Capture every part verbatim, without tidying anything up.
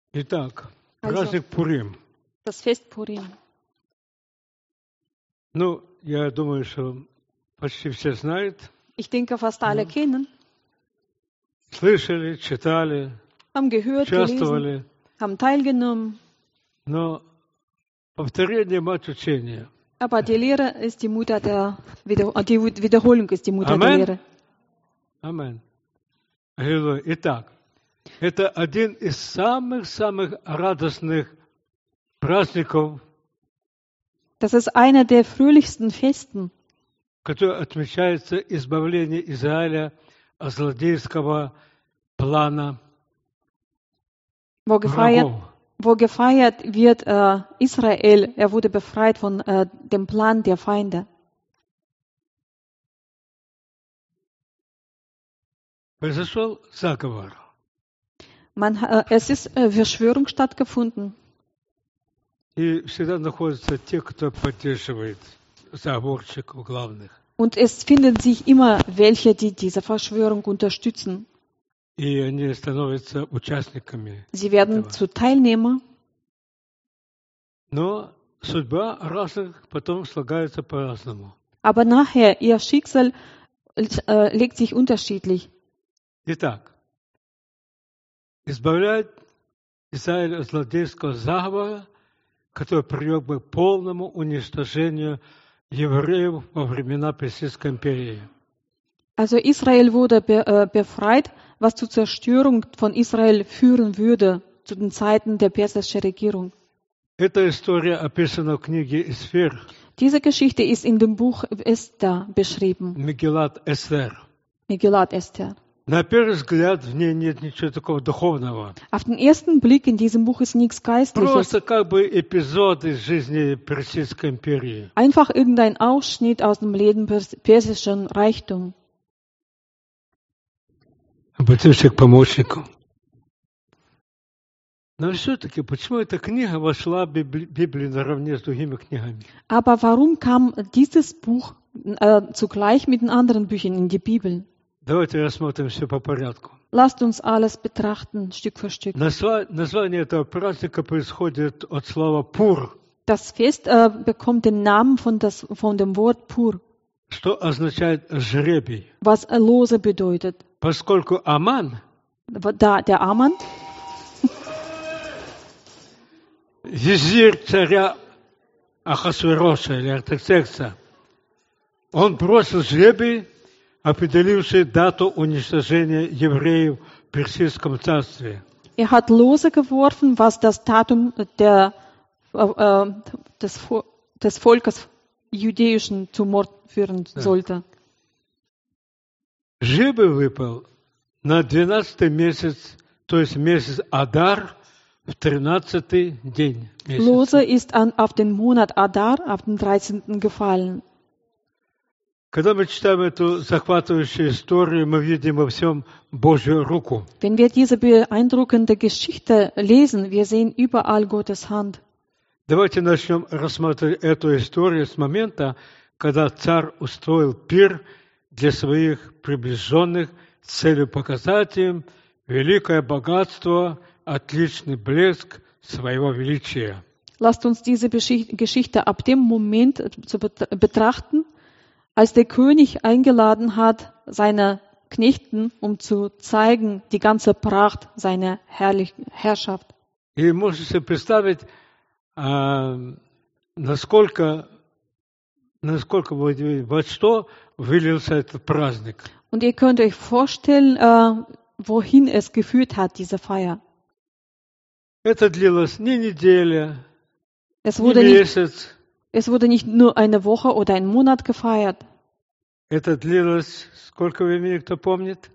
Итак, Also, праздник Пурим. das Fest Purim. Ну, я думаю, что почти все знают, Ich denke, fast alle Ja. kennen, слышали, читали, haben gehört, gelesen, участвовали, haben teilgenommen. но повторение мать учения. Aber die Lehre ist die Mutter der Wieder die Wiederholung ist die Mutter Amen. der Lehre. Амен. Аллилуйя. Итак, это один из самых-самых радостных праздников, Das ist einer der fröhlichsten Festen, который отмечается избавление Израиля от злодейского плана wo gefeiert, врагов. wo gefeiert wird, äh, Israel, er wurde befreit von äh, dem Plan der Feinde. Произошел заговор. Man, äh, es ist äh, Verschwörung stattgefunden. И всегда находятся те, кто поддерживает заговорщиков главных. Und es finden sich immer welche, die diese Verschwörung unterstützen. И они становятся участниками. Sie werden этого. zu Teilnehmern, Но судьба разных потом слагается по-разному. aber nachher ihr Schicksal äh, legt sich unterschiedlich. Итак, избавляет Израиль от злодейского заговора, который привел бы к полному уничтожению евреев во времена Персидской империи. Also Israel wurde be, äh, befreit, was zur Zerstörung von Israel führen würde zu den Zeiten der persischen Regierung. Эта история описана в книге Эстер, Diese Geschichte ist in dem Buch Esther beschrieben, Мегилат Эстер. Megillat Esther. На первый взгляд в ней нет ничего такого духовного. Auf den ersten Blick in diesem Buch ist nichts Geistliches. Просто как бы эпизод из жизни Персидской империи. Einfach irgendein Ausschnitt aus dem Leben pers persischen Reichtum. Обратимся к помощнику. Но все-таки, почему эта книга вошла в Библи- Библию наравне с другими книгами? Aber warum kam dieses Buch äh, zugleich mit den anderen Büchern in die Bibel? Давайте рассмотрим все по порядку. Lasst uns alles betrachten, Stück für Stück. Назва- Название этого праздника происходит от слова «пур», Das Fest äh, bekommt den Namen von, das, von dem Wort Pur, что означает «жребий». was Lose bedeutet. Поскольку Аман, Da der Aman, визирь царя Ахасвероша или Артаксеркса, он бросил жребий, определивший дату уничтожения евреев в Персидском царстве. er hat Lose geworfen, was das Datum der, äh, äh, des, Vo- des Volkes Jüdischen zum Mord führen sollte. Жребий выпал на двенадцатый месяц, то есть месяц Адар, в тринадцатый день месяца. Lose ist an, auf den Monat Adar, auf den dreizehnten gefallen. Когда мы читаем эту захватывающую историю, мы видим во всем Божью руку. Wenn wir diese beeindruckende Geschichte lesen, wir sehen überall Gottes Hand. Давайте начнем рассматривать эту историю с момента, когда царь устроил пир для своих приближенных с целью показать им великое богатство, отличный блеск своего величия. Lasst uns diese Beschicht- Geschichte ab dem Moment zu bet- betrachten, als der König eingeladen hat, seine Knechten, um zu zeigen die ganze Pracht seiner Herrlich Herrschaft. И можете себе представить, а, насколько, насколько вы- во что вылился этот праздник. Und ihr könnt euch vorstellen, äh, wohin es geführt hat, diese Feier. Это длилось не неделя, Es не wurde nicht, месяц. es wurde nicht nur eine Woche oder einen Monat gefeiert. Это длилось сколько времени, кто помнит?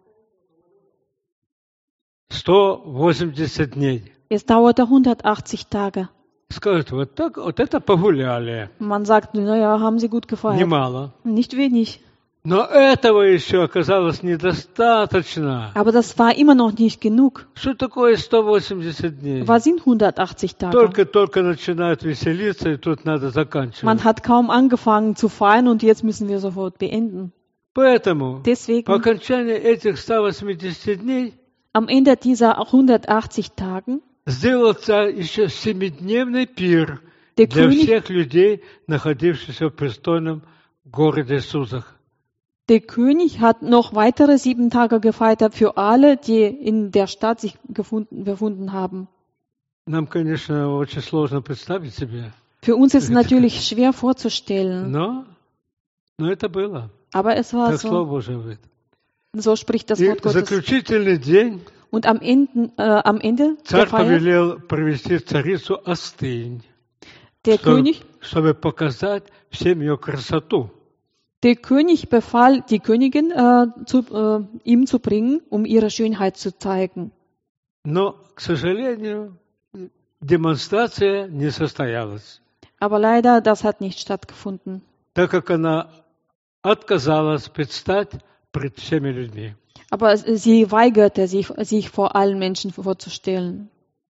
сто восемьдесят дней. Es dauerte hundertachtzig Tage. Скажут, вот так, вот это погуляли. Man sagt, naja, haben sie gut gefeiert. Немало. Nicht wenig. Но этого еще оказалось недостаточно. Aber das war immer noch nicht genug. Что такое сто восемьдесят дней? Was sind hundertachtzig Tage? Только-только начинают веселиться, и тут надо заканчивать. Man hat kaum angefangen zu feiern und jetzt müssen wir sofort beenden. Поэтому по Deswegen, окончании этих ста восьмидесяти дней am Ende dieser hundertachtzig Tagen сделал царь еще семидневный пир Der для König, всех людей, находившихся в престольном городе Сузах. der König hat noch weitere sieben Tage gefeiert für alle, die in der Stadt sich gefunden, befunden haben. Нам, конечно, очень сложно представить себе, Für uns ist es natürlich schwer vorzustellen, но, но это было. aber es war Так Слово so. Божие говорит. So spricht das И Wort Gottes. заключительный день Und am Ende, äh, am Ende der царь Feier, повелел провести царицу Астынь, der чтобы, König, чтобы показать всем ее красоту. der König befahl, die Königin äh, zu, äh, ihm zu bringen, um ihre Schönheit zu zeigen. Но, к сожалению, демонстрация не состоялась, Aber leider, das hat nicht stattgefunden, так как она отказалась предстать пред всеми людьми. aber sie weigerte sich, sich vor allen Menschen vorzustellen.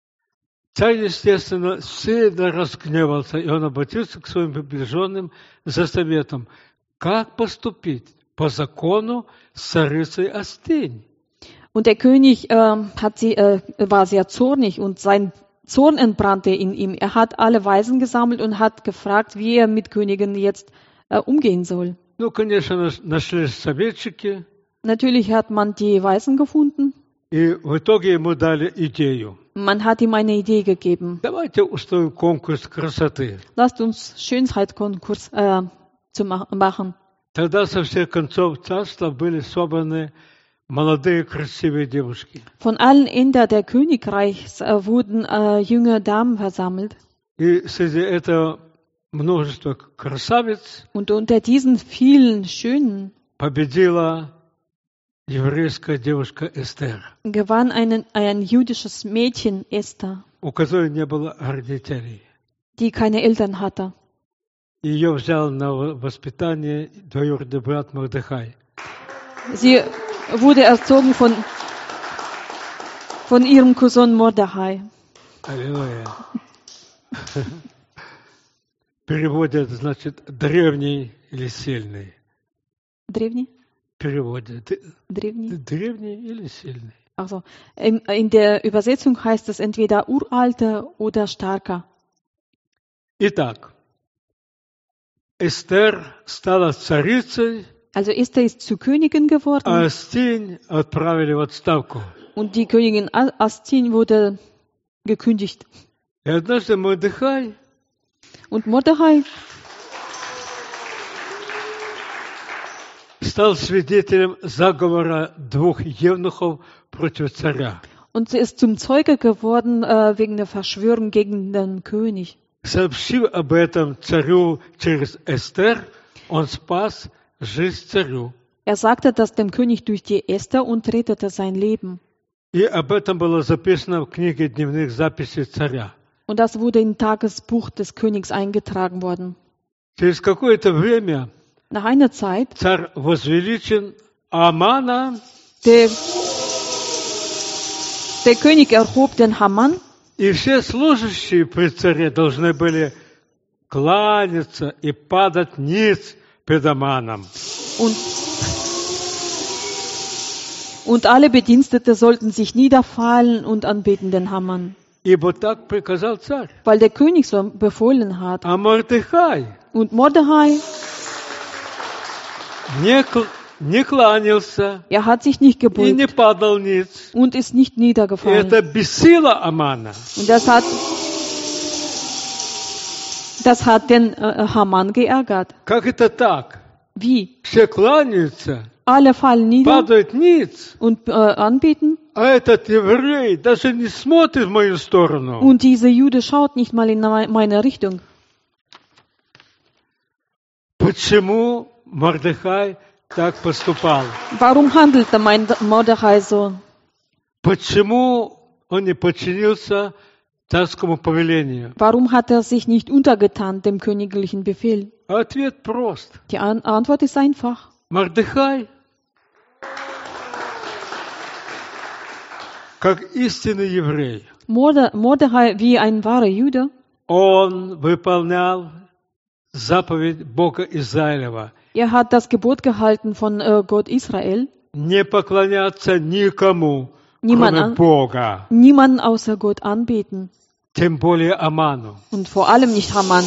Царь, естественно, сильно разгневался, и он обратился к своим приближенным за советом, как поступить по закону с царицей Астынь. Und der König äh, hat sie, äh, war sehr zornig und sein Zorn entbrannte in ihm. Er hat alle Weisen gesammelt und hat gefragt, wie er mit Königen jetzt äh, umgehen soll. Ну, конечно, нашлись советчики, Natürlich hat man die Weisen gefunden. и в итоге ему дали идею. Man hat ihm eine Idee gegeben. Давайте устроим конкурс красоты. Lasst uns Schönheitskonkurs äh, zu ma- machen. Тогда со всех концов царства были собраны молодые красивые девушки. Von allen Enden der Königreichs äh, wurden äh, junge Damen versammelt. И среди этого множества красавиц Und unter diesen vielen Schönen победила еврейская девушка Эстер, gewann einen, ein jüdisches Mädchen, Esther, у которой не было родителей. die keine Eltern hatte. Ее взял на воспитание двоюродный брат Мордехай. Sie wurde erzogen von, von ihrem Cousin Mordechai. Аллилуйя. В переводе это значит древний или сильный. Древний? В переводе д- Древний? древний или сильный. Also, in, in der Übersetzung heißt es entweder uralter oder starker. Итак, Эстер стала царицей, Also Esther ist zur Königin geworden а Астинь отправили в отставку. und die Königin A- Astin wurde gekündigt. И однажды Мордехай Und Mordechai стал свидетелем заговора двух евнухов против царя. und sie ist zum Zeuge geworden äh, wegen der Verschwörung gegen den König. Сообщив об этом царю через Эстер, он спас жизнь царю. Er sagte das dem König durch die Esther und rettete sein Leben. И об этом было записано в книге дневных записей царя. Und das wurde im Tagesbuch des Königs eingetragen worden. Через какое-то время Nach einer Zeit, царь возвеличен, а Амана der, der König erhob den Haman и все служащие при царе должны были кланяться и падать ниц пред Аманом. und, und alle Bedienstete sollten sich niederfallen und anbeten den Haman, Ибо так приказал царь. weil der König so befohlen hat. А Мордехай Und Mordechai, не, кл- не кланялся er hat sich nicht и не gebeugt падал ниц. und ist nicht И niedergefallen. это бесило Амана. Und das hat, das hat den äh, Haman geärgert. Как это так? Wie? Все кланяются, Alle fallen nieder падают ниц, und äh, anbeten а этот еврей даже не смотрит в мою сторону. und dieser Jude schaut nicht mal in meine Richtung. Почему Мордехай так поступал? Warum handelte mein Mordechai so? Почему он не подчинился царскому повелению? Warum hat er sich nicht untergetan dem königlichen Befehl? Ответ прост. Die An Antwort ist einfach. Мордехай, как истинный еврей, Morde Mordechai, wie ein wahrer Jude, он выполнял заповедь Бога Израилева. er hat das Gebot gehalten von äh, Gott Israel, Не поклоняться никому, niemand кроме an, Бога, niemanden außer Gott anbeten. тем более Аману. Und vor allem nicht Haman.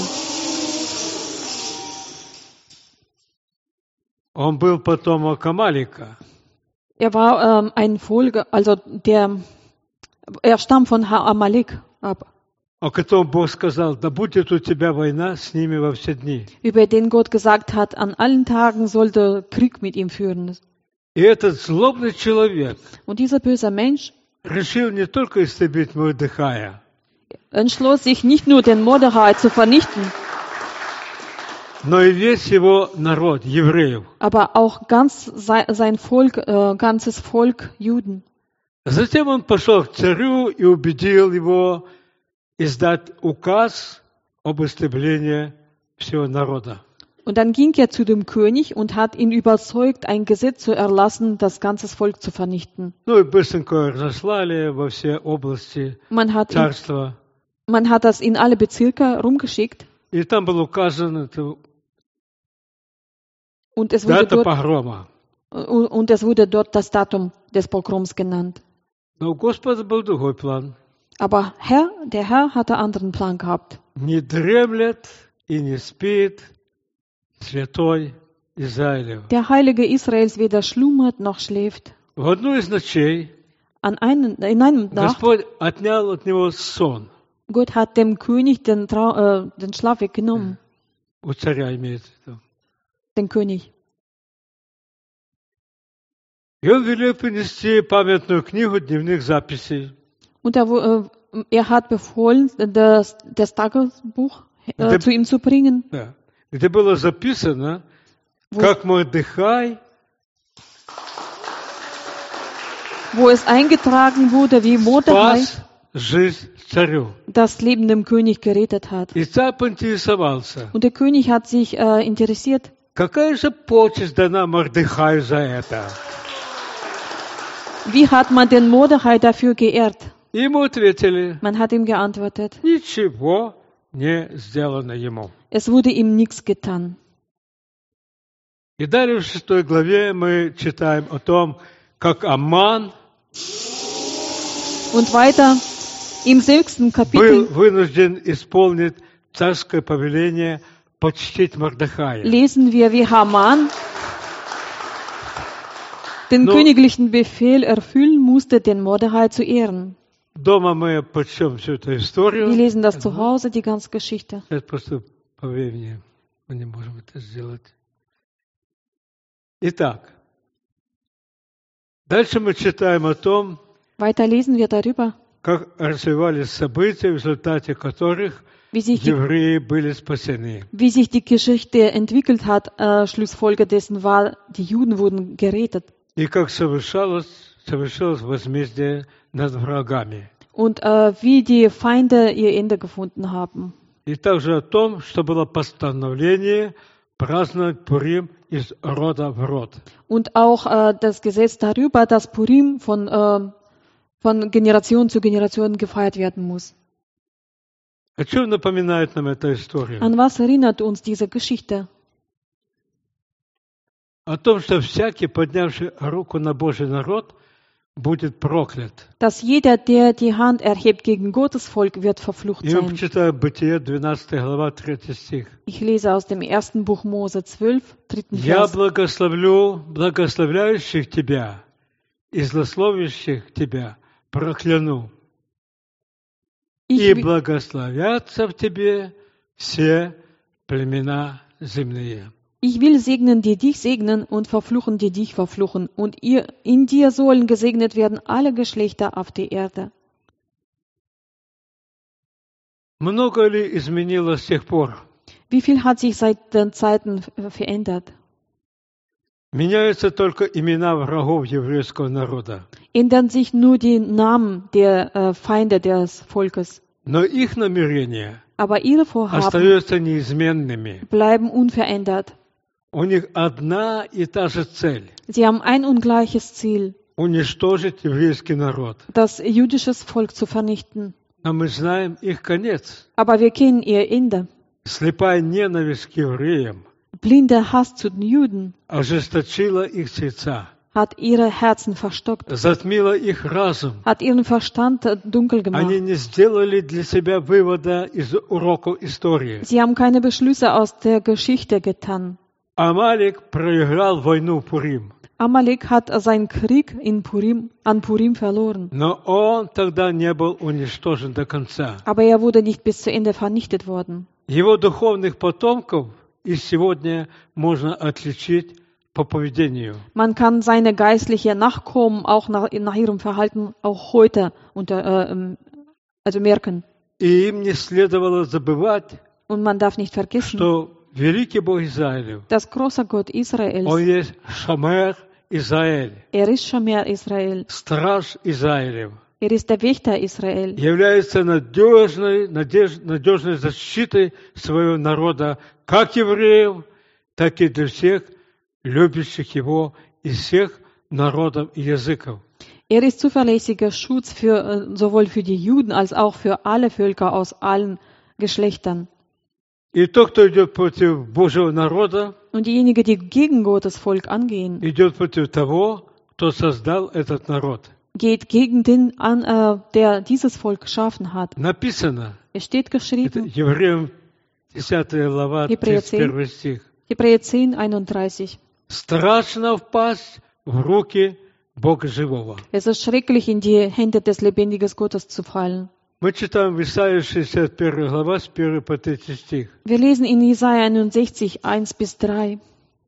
Он был потомок Амалика. Er war ähm, ein Volk, also der, er stammt von Ha- Amalek ab, о котором Бог сказал: да будет у тебя война с ними во все дни. über den Gott gesagt hat, an allen Tagen sollte Krieg mit ihm führen. И этот злобный человек Und dieser böse Mensch решил не только истребить Мордехая, entschloss sich nicht nur den Mordechai zu vernichten, но и весь его народ, евреев. aber auch ganz sei- sein Volk, äh, ganzes Volk Juden. Затем он пошел к царю и убедил его издать указ об истреблении всего народа. Und dann ging er zu dem König und hat ihn überzeugt, ein Gesetz zu erlassen, das ganze Volk zu vernichten. Ну и быстренько разослали во все области Man hat, ihn, царства. man hat das in alle Bezirke rumgeschickt И там был указан это und es wurde дата dort, погрома. und es wurde dort das Datum des Pogroms genannt. Но у Господа был другой план. Aber Herr, der Herr hatte anderen Plan gehabt. Не дремлет и не спит святой Израилев. Der Heilige Israels weder schlummert noch schläft. В одну из ночей An einen, in einem Nacht, Господь отнял от него сон. Gott hat dem König den, Trau, äh, den Schlaf weggenommen. У царя имеется в виду. Den König. И он велел принести памятную книгу дневных записей. Und er, wo- äh, er hat befohlen, das, das Tagebuch äh, Der- zu ihm zu bringen, Да. Где было записано, wo, как Мордехай wo es eingetragen wurde, wie Mordechai спас жизнь царю. das Leben dem König gerettet hat. И царь поинтересовался, Und der König hat sich äh, interessiert, какая же почесть дана Мордехаю за это? wie hat man den Mordechai dafür geehrt? И ему ответили: Man hat ihm geantwortet, ничего не сделано ему. es wurde ihm nichts getan. И далее в шестой главе мы читаем о том, как Аман Und weiter im sechsten был Kapitel вынужден исполнить царское повеление почтить Мордехая. lesen wir, wie Haman den No. königlichen Befehl erfüllen musste, den Mordechai zu ehren. Дома мы почтем всю эту историю. Wir lesen das zu Hause, die ganze Geschichte. Сейчас просто по времени мы не можем это сделать. Итак, дальше мы читаем о том, Weiter lesen wir darüber, как развивались события, в результате которых wie sich die, евреи были спасены. wie sich die Geschichte entwickelt hat. Äh, Schlussfolge dessen war, die Juden wurden gerettet. И как совершалось, совершилось возмездие над врагами. Und äh, wie die Feinde ihr Ende gefunden haben. И также о том, что было постановление праздновать Пурим из рода в род. Und auch äh, das Gesetz darüber, dass Purim von, äh, von Generation zu Generation gefeiert werden muss. О чем напоминает нам эта история? An was erinnert uns diese Geschichte? О том, что всякий, поднявший руку на Божий народ, будет проклят. Dass jeder, der die Hand erhebt gegen Gottes Volk, wird verflucht И мы sein. почитаем Бытие, двенадцатая глава, третий стих. Ich lese aus dem ersten Buch Mose zwölf, dritten «Я Vers. благословлю благословляющих тебя и злословящих тебя прокляну, Ich, и wi- благословятся в тебе все племена земные». ich will segnen, die dich segnen, und verfluchen, die dich verfluchen. Und ihr, in dir sollen gesegnet werden alle Geschlechter auf der Erde. Много ли изменилось с тех пор? Wie viel hat sich seit den Zeiten äh, verändert? Меняются только имена врагов еврейского народа. Ändern sich nur die Namen der äh, Feinde des Volkes. Но их намерения Aber ihre Vorhaben остаются неизменными. bleiben unverändert. У них одна и та же цель Sie haben ein und gleiches Ziel, – уничтожить еврейский народ. das jüdische Volk zu vernichten. Но мы знаем их конец. Aber wir kennen ihr Ende. Слепая ненависть к евреям Blinder Hass zu den Juden ожесточила их сердца. hat ihre Herzen verstockt, затмила их разум. hat ihren Verstand äh, dunkel gemacht. Они не сделали для себя вывода из уроков истории. Sie haben keine Beschlüsse aus der Geschichte getan. Амалик проиграл войну в Пурим. Amalek hat seinen Krieg in Purim, an Purim verloren. Но он тогда не был уничтожен до конца. Aber er wurde nicht bis zu Ende vernichtet worden. Его духовных потомков и сегодня можно отличить по поведению. Man kann seine geistlichen Nachkommen auch nach, nach ihrem Verhalten auch heute unter, äh, also merken. И им не следовало забывать, Und man darf nicht vergessen, что великий Бог Израилев, dass großer Gott Israels, Он есть Шамер Израиль, er ist Shomer Israel, страж Израилев, er ist der Wächter Israel. является надежной, надеж, надежной защитой своего народа, как евреев, так и для всех любящих Его из всех народов и языков. Er ist zuverlässiger Schutz für, äh, sowohl für die Juden als auch für alle Völker aus allen Geschlechtern. И тот, кто идет против Божьего народа, Und diejenigen, die gegen Gottes Volk angehen, идет против того, кто создал этот народ. geht gegen den an, äh, der dieses Volk geschaffen hat. Написано, Es steht это geschrieben, Евреям десятая глава, Еврея тридцать первый стих. Hebräer zehn, einunddreißig. Страшно впасть в руки Бога живого. Es ist schrecklich, in die Hände des lebendigen Gottes zu fallen. Мы читаем в Исаии шестьдесят первая глава с первого по третий стих. Wir lesen in Jesaja einundsechzig, eins bis drei.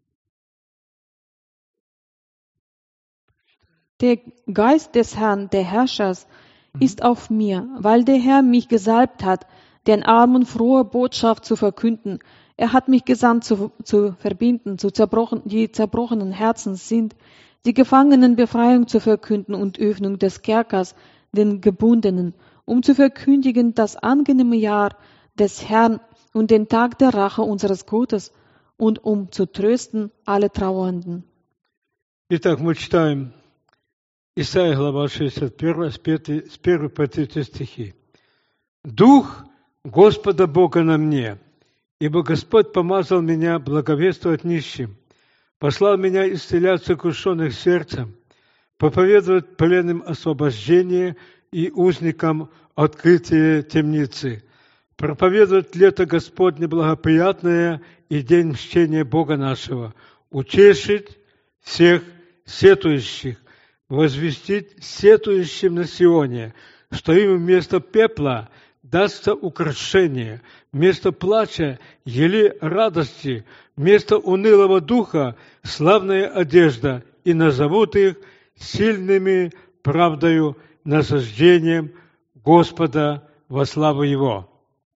Der Geist des Herrn, der Herrschers, ist auf mir, weil der Herr mich gesalbt hat, den Armen frohe Botschaft zu verkünden. Er hat mich gesandt, zu, zu verbinden, zu zerbrochen, die zerbrochenen Herzens sind, die Gefangenen Befreiung zu verkünden und Öffnung des Kerkers den Gebundenen, um zu verkündigen das angenehme Jahr des Herrn und den Tag der Rache unseres Gottes und um zu trösten alle Trauernden. Итак, мы читаем Исаия глава шестьдесят один, с первого по третий стихи. «Дух Господа Бога на мне, ибо Господь помазал меня благовествовать нищим, послал меня исцелять сокрушенных сердцем, проповедовать пленным освобождение и узникам открытие темницы, проповедовать лето Господне благоприятное и день мщения Бога нашего, утешить всех сетующих, возвестить сетующим на Сионе, что им вместо пепла дастся украшение, вместо плача ели радости, вместо унылого духа славная одежда, и назовут их сильными правдою, насаждением Господа во славу Его».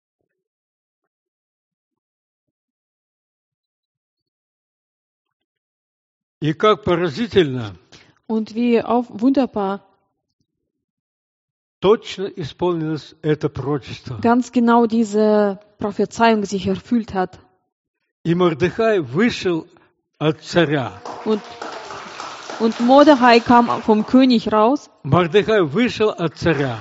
И как поразительно, Und wie auch wunderbar, точно исполнилось это пророчество. ganz genau diese Prophezeiung sich erfüllt hat. И Мордехай вышел от царя. Und, und Mordechai kam vom König raus. Мордехай вышел от царя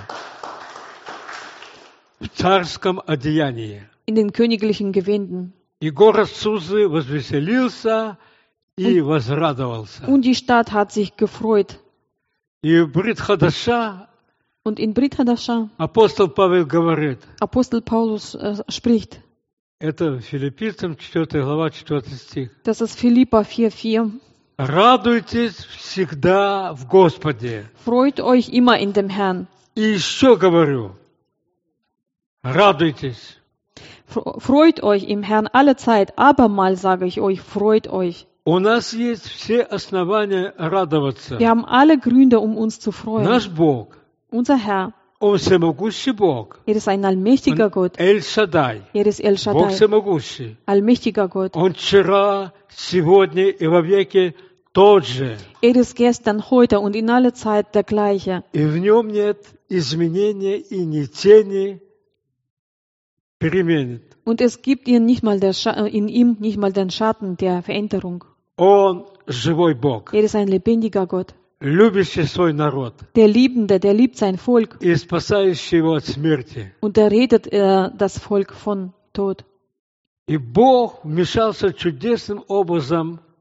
в царском одеянии. In den königlichen Gewänden. И город Сузы возвеселился и возрадовался. Und die Stadt hat sich gefreut. И в Брит Хадаша Und in Brit Hadasha, апостол Павел говорит, Apostel Paulus äh, spricht, это Филиппийцам четвёртая глава, четвёртый стих. das ist Philippa vier vier. Радуйтесь всегда в Господе. Freut euch immer in dem Herrn. И еще говорю, радуйтесь. Freut euch im Herrn alle Zeit. Abermal sage ich euch, freut euch. У нас есть все основания радоваться. Wir haben alle Gründe, um uns zu freuen. Наш Бог, Unser Herr, Он всемогущий Бог. er ist ein allmächtiger Gott. Эль Шадай, Er ist El Бог Shaddai, всемогущий. allmächtiger Gott. Он вчера, сегодня и во веки тот же. Er ist gestern, heute und in alle Zeit der gleiche. И в Нем нет изменения и ни тени перемен. Und es gibt in, nicht mal der Scha- in ihm nicht mal den Schatten der Veränderung. Он живой Бог, Er ist ein lebendiger Gott. любящий свой народ Der Liebende, der liebt sein Volk и спасающий его от смерти. und er redet äh, das Volk von Tod. И Бог вмешался чудесным образом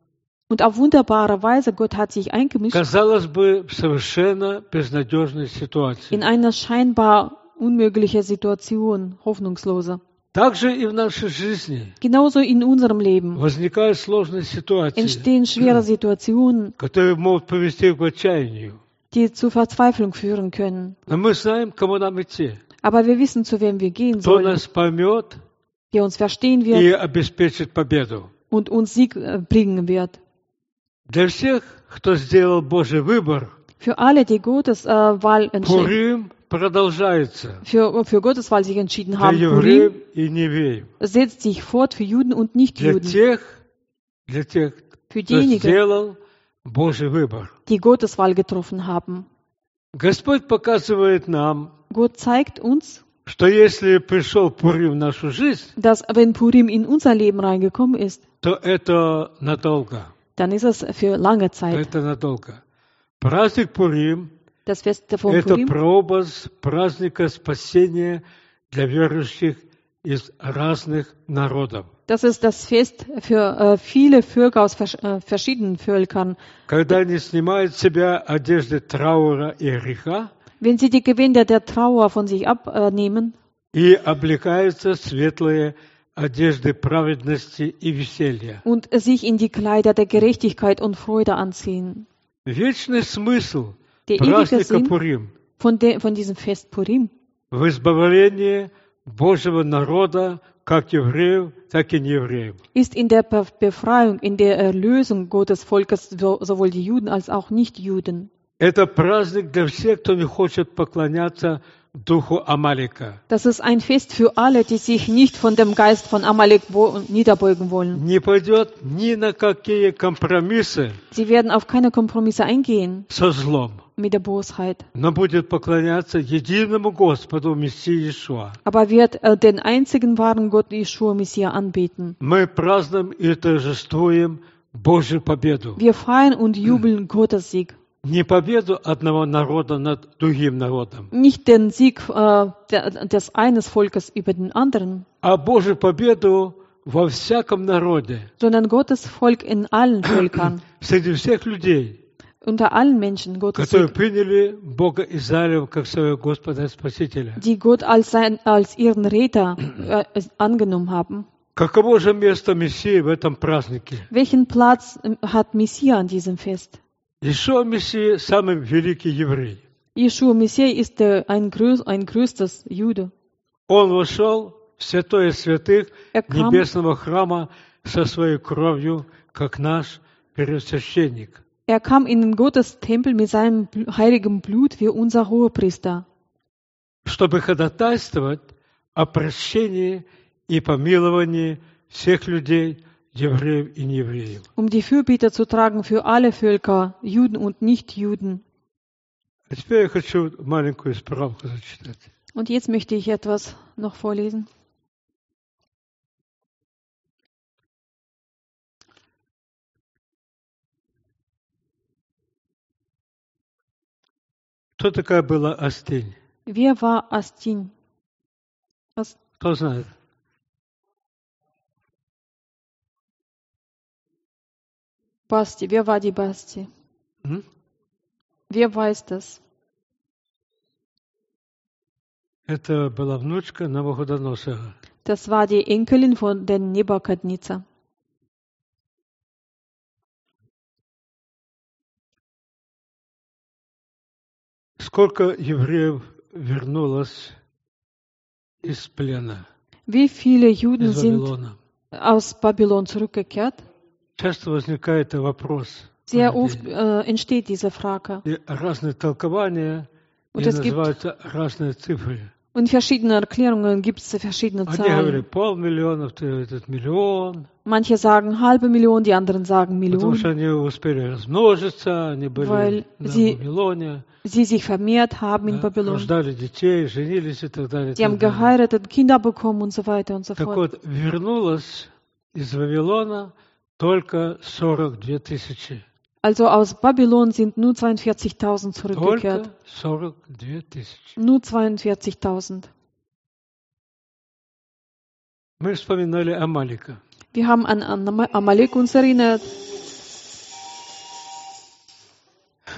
Und auf wunderbare Weise Gott hat sich eingemischt казалось бы, в совершенно безнадежной ситуации. in eine scheinbar unmögliche Situation, hoffnungslose. Также и в нашей жизни Genauso in unserem Leben возникают сложные ситуации, entstehen schwere Situationen, которые могут привести к отчаянию. die zu Verzweiflung führen können. Но мы знаем, к кому нам идти. Aber wir wissen, zu wem wir gehen Кто sollen, нас поймет der uns verstehen wird и обеспечит победу. und uns Sieg äh, bringen wird. Для всех, кто сделал Божий выбор, Für alle, die Gottes äh, Wahl entschieden, Пурим продолжается. für, für Gottes Wahl sich entschieden Для haben, евреев Purim и неевреев. setzt sich fort für Juden und Для Nichtjuden, тех, для тех, für кто diejenigen, сделал Божий выбор. die Gottes Wahl getroffen haben. Господь показывает нам, Gott zeigt uns, что если пришел Пурим в нашу жизнь, dass wenn Purim in unser Leben reingekommen ist, то это надолго. dann ist es für lange Zeit. Это надолго. Праздник Пурим Das Fest von это Purim прообраз праздника спасения для верующих из разных народов. Das ist das Fest für äh, viele Völker aus vers äh, verschiedenen Völkern. Когда они снимают с себя одежды траура и греха Wenn sie die Gewänder der Trauer von sich abnehmen и облекаются в светлые одежды праведности и веселья. und sich in die Kleider der Gerechtigkeit und Freude anziehen. Вечный смысл Der ewige праздника Sinn Пурим von, de, von diesem Fest Purim в избавлении Божьего народа, как евреев, так и неевреев. ist in der Be Befreiung, in der Erlösung Gottes Volkes, so, sowohl die Juden als auch Nichtjuden. Это праздник для всех, кто не хочет поклоняться духу Амалика. Das ist ein Fest für alle, die sich nicht von dem Geist von Amalek niederbeugen wollen. Не пойдет ни на какие компромиссы Sie werden auf keine Kompromisse eingehen со злом, mit der Bosheit, но будет поклоняться единому Господу, Мессии Иешуа. aber wird äh, den einzigen wahren Gott Jeschua Messias anbeten. Мы празднуем и торжествуем Божью победу. Wir feiern und jubeln Gottes Sieg. Не победу одного народа над другим народом, Nicht den Sieg äh, der, des eines Volkes über den anderen, а Божью победу во всяком народе, sondern Gottes Volk in allen Völkern, среди всех людей, unter allen Menschen Gottes которые Sieg, приняли Бога Израиля как своего Господа и Спасителя. die Gott als, sein, als ihren Retter äh, angenommen haben. Каково же место Мессии в этом празднике? Welchen Platz äh, hat Messias an diesem Fest? Иешуа Мессия самый великий еврей. Jeschua Messias ist der, ein, größ, ein größtes Jude. Он вошел в святое святых Er kam, небесного храма со своей кровью, как наш первосвященник. er kam in den Gottes Tempel mit seinem bl- heiligen Blut wie unser Hohepriester, Чтобы ходатайствовать о прощении и помиловании всех людей, евреев и неевреев. um die Fürbitte zu tragen für alle Völker, Juden und Nichtjuden. А теперь я хочу маленькую справку зачитать. Und jetzt möchte ich etwas noch vorlesen. Кто такая была Астинь? Wer war Astin? As Кто знает? Basti, wer war die Basti? М? Wer weiß das? Это была внучка Навуходоносора. Das war die Enkelin von den Nebukadnezar. Сколько евреев вернулось из плена, Wie viele Juden из sind Вавилона? aus Babylon zurückgekehrt? Часто возникает вопрос. у Sehr людей. oft äh, entsteht diese Frage. И разные толкования, Und и es gibt называются разные цифры. und verschiedene Erklärungen gibt es verschiedene Одни Zahlen. говорят полмиллиона, вторые этот миллион, Manche sagen halbe Million, die anderen sagen потому Millionen, что они успели размножиться, они были Weil на sie- Вавилоне, sie sich vermehrt haben in да, Babylon. рождали детей, женились и так далее. и Sie haben так далее. geheiratet, Kinder bekommen und so weiter und so Так fort. вот, вернулось из Вавилона только сорок две тысячи. Also aus Babylon sind nur zweiundvierzigtausend zurückgekehrt. Только сорок две тысячи. Nur zweiundvierzigtausend. Мы вспоминали Амалика. Wir haben an, an Amalek uns erinnert.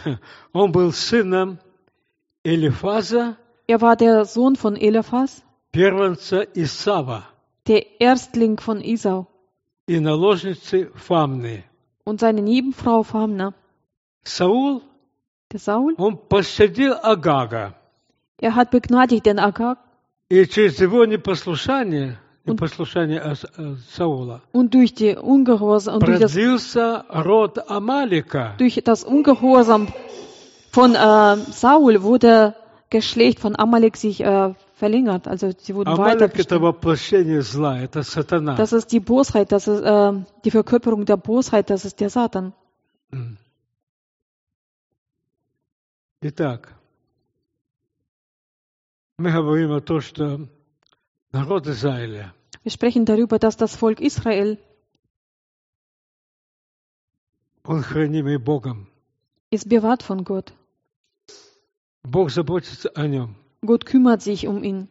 Он был сыном Элифаза, Er war der Sohn von Eliphas, первенца Исава der Erstling von Esau и наложницы Фамны. und seine Nebenfrau Famna. Саул, Der Saul, он пощадил Агага, er hat begnadigt den Agag и через его непослушание, непослушание Ас- э, Саула, und durch die Ungehorsam und durch das, продлился род Амалика. durch das Ungehorsam von äh, Saul wurde Geschlecht von Amalek sich äh, verlängert. Also sie wurden weiter Амалик — это bestimmt. воплощение зла, это сатана. Das ist die Bosheit, das ist äh, die Verkörperung der Bosheit, das ist der Satan. Итак, мы говорим о том, что народ Израиля, Wir sprechen darüber, dass das Volk Israel он хранимый Богом. ist bewahrt von Gott. Бог заботится о нем. Gott kümmert sich um ihn.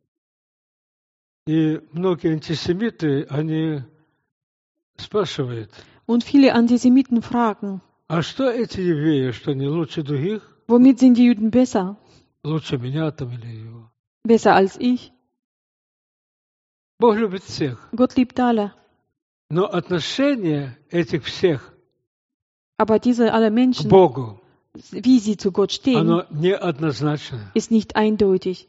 И многие антисемиты, они спрашивают, Und viele Antisemiten fragen, а что эти евреи, что они лучше других, womit sind die Juden besser? лучше меня там или его? Besser als ich? Бог любит всех. Gott liebt alle. Но отношение этих всех Aber diese alle к Menschen, Богу, wie sie zu Gott stehen, оно неоднозначно. ist nicht eindeutig.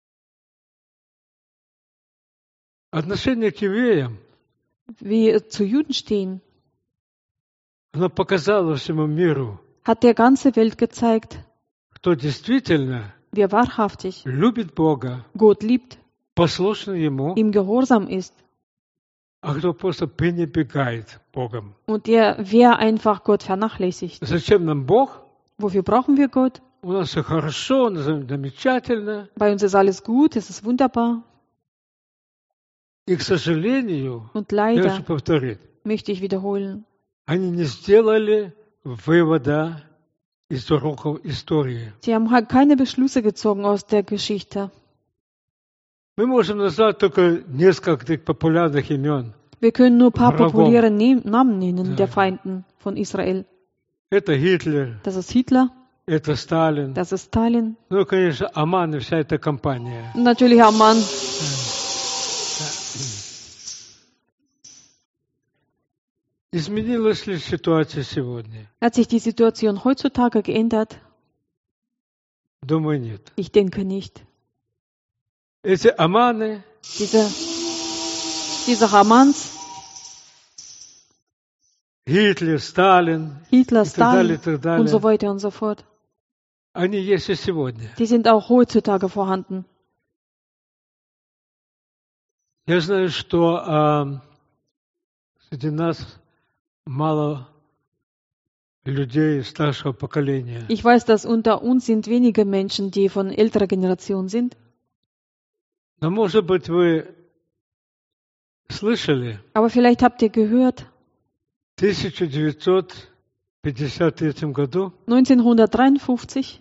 Отношение к евреям, Wie zu Juden stehen, оно показало всему миру, hat der ganze Welt gezeigt, кто действительно wer wahrhaftig любит Бога, Gott liebt, послушен Ему, ihm gehorsam ist а кто просто пренебрегает Богом. und der, wer einfach Gott vernachlässigt. Зачем нам Бог? Wofür brauchen wir Gott? У нас все хорошо, у нас замечательно. Bei uns ist alles gut, es ist wunderbar. И, к сожалению, Und я leider, хочу повторить, möchte ich wiederholen, они не сделали вывода из уроков истории. sie haben halt keine Beschlüsse gezogen aus der Geschichte. Мы можем назвать только несколько таких популярных имен. Wir können nur ein paar Wrogom. populäre Ne- Namen nennen Ja. der Feinden von Israel. Это Гитлер, Das ist Hitler, это Сталин. das ist Stalin Ну и, конечно, Аман и вся эта компания. und natürlich Haman. Изменилась ли ситуация сегодня? Hat sich die Situation heutzutage geändert? Думаю, нет. Ich denke nicht. Эти Аманы, Diese, diese Hamans, Гитлер, Сталин Hitler, и так далее, Stalin и так und далее, so weiter und so fort, они есть и сегодня. die sind auch heutzutage vorhanden. Я знаю, что а, среди нас мало людей старшего поколения. Ich weiß, dass unter uns sind wenige Menschen, die von älterer Generation sind. Но, может быть, вы слышали, Aber vielleicht habt ihr gehört, в тысяча девятьсот пятьдесят третьем году neunzehnhundertdreiundfünfzig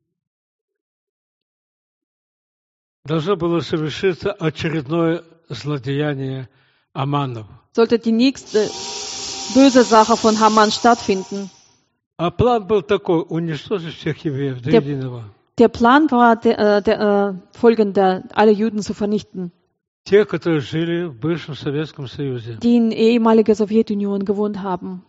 должно было совершиться очередное злодеяние Аманов. sollte die nächste böse Sache von Haman stattfinden. А план был такой — уничтожить всех евреев до Der- единого. Der Plan war der, äh, der, äh, folgender, alle Juden zu vernichten, Те, которые жили в бывшем Советском Союзе. die in ehemaliger Sowjetunion gewohnt haben.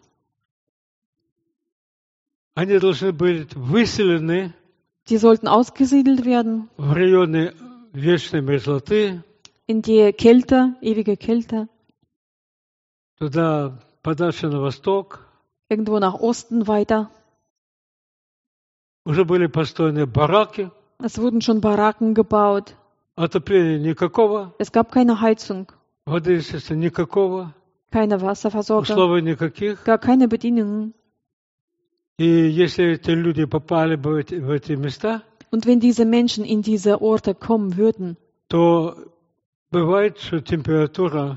Они должны быть выселены Sie sollten ausgesiedelt werden в районы вечной мерзлоты, in die Kälte, ewige Kälte, туда подальше на восток. irgendwo nach Osten weiter. Уже были построены бараки, Es wurden schon Baracken gebaut. отопления никакого, Es gab keine Heizung, воды, естественно, никакого, keine Wasserversorgung, условий никаких. gar keine Bedingungen. И если эти люди попали бы в эти, в эти места, Und wenn diese Menschen in diese Orte kommen würden, то бывает, что температура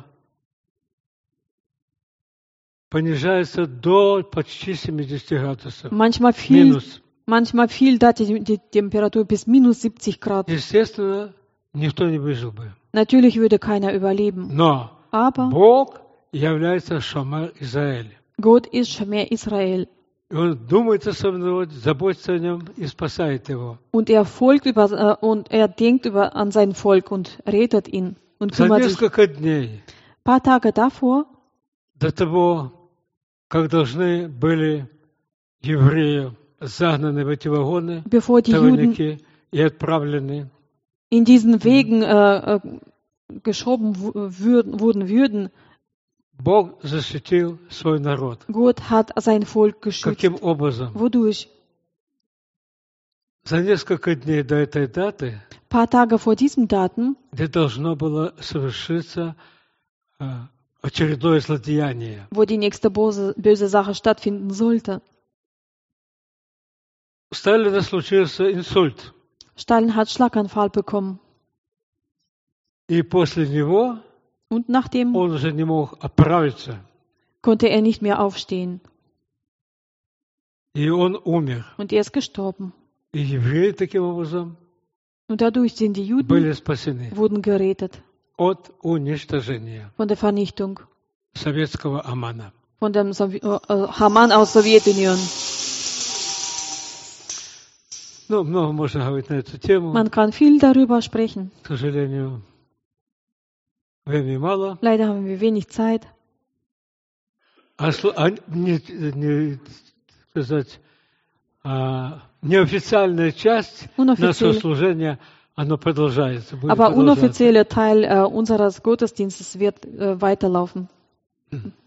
понижается до почти семидесяти градусов. manchmal fiel, Минус. manchmal fiel da die, die Temperatur bis minus siebzig Grad. Естественно, никто не выжил бы. Natürlich würde keiner überleben. Но Aber Бог является Шамар Израиль. Gott ist Schmer Israel. И он думает о своем народе, заботится о нем и спасает его. Und er folgt über, äh, und er denkt über, an sein Volk und rettet ihn und За kümmert sich. несколько дней Ein paar Tage davor, до того, как должны были евреи загнаны в эти вагоны, bevor die Juden товарники, и отправлены, in diesen Wegen äh, äh, geschoben wu- würden, wurden würden, Бог защитил свой народ. Gott hat sein Volk geschützt. Каким образом? Wodurch? За несколько дней до этой даты, Ein paar Tage vor diesem Datum, где должно было совершиться э, очередное злодеяние, wo die nächste böse, böse Sache stattfinden sollte. у Сталина случился инсульт. Stalin hat Schlaganfall bekommen. И после него Und nachdem он уже не мог оправиться. konnte er nicht mehr aufstehen. И он умер. Und er ist gestorben. И евреи таким образом Und dadurch sind die Juden были спасены wurden gerettet от уничтожения von der Vernichtung, советского Амана. von dem Sowie- äh, Haman aus Sowjetunion. Ну, много можно говорить на эту тему. Man kann viel darüber sprechen. К сожалению, времени мало. Leider haben wir wenig Zeit. А, слу- а не, не сказать, а, неофициальная часть Unoffiziell. нашего служения, оно продолжается. Будет Aber продолжаться. unoffizielle Teil äh, unseres Gottesdienstes wird äh, weiterlaufen.